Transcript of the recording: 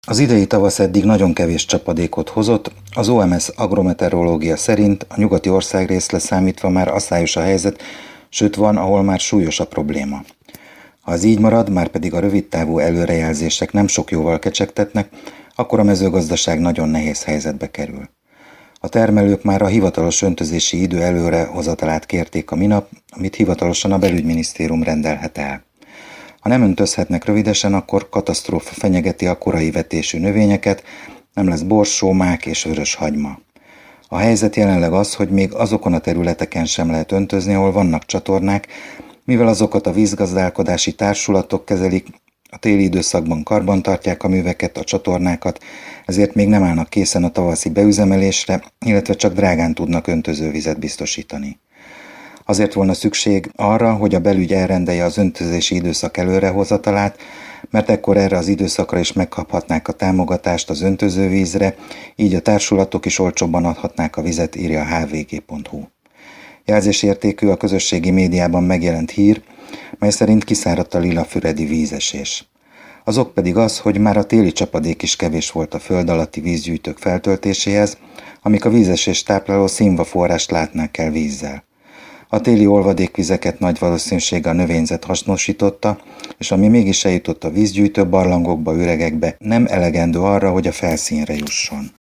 Az idei tavasz eddig nagyon kevés csapadékot hozott, az OMS agrometeorológia szerint a nyugati országrész leszámítva már asszályos a helyzet, sőt van, ahol már súlyos a probléma. Ha ez így marad, már pedig a rövidtávú előrejelzések nem sok jóval kecsegtetnek, akkor a mezőgazdaság nagyon nehéz helyzetbe kerül. A termelők már a hivatalos öntözési idő előrehozatalát kérték a minap, amit hivatalosan a belügyminisztérium rendelhet el. Ha nem öntözhetnek rövidesen, akkor katasztrófa fenyegeti a korai vetésű növényeket, nem lesz borsó, mák és vörös hagyma. A helyzet jelenleg az, hogy még azokon a területeken sem lehet öntözni, ahol vannak csatornák, mivel azokat a vízgazdálkodási társulatok kezelik, a téli időszakban karbantartják a műveket, a csatornákat, ezért még nem állnak készen a tavaszi beüzemelésre, illetve csak drágán tudnak öntözővizet biztosítani. Azért volna szükség arra, hogy a belügy elrendelje az öntözési időszak előrehozatalát, mert ekkor erre az időszakra is megkaphatnák a támogatást az öntözővízre, így a társulatok is olcsóbban adhatnák a vizet, írja a hvg.hu. Jelzésértékű a közösségi médiában megjelent hír, mely szerint kiszáradt a lilafüredi vízesés. Az ok pedig az, hogy már a téli csapadék is kevés volt a föld alatti vízgyűjtők feltöltéséhez, amik a vízesést tápláló színva forrást látnák el vízzel. A téli olvadékvizeket nagy valószínűséggel a növényzet hasznosította, és ami mégis eljutott a vízgyűjtő barlangokba, üregekbe, nem elegendő arra, hogy a felszínre jusson.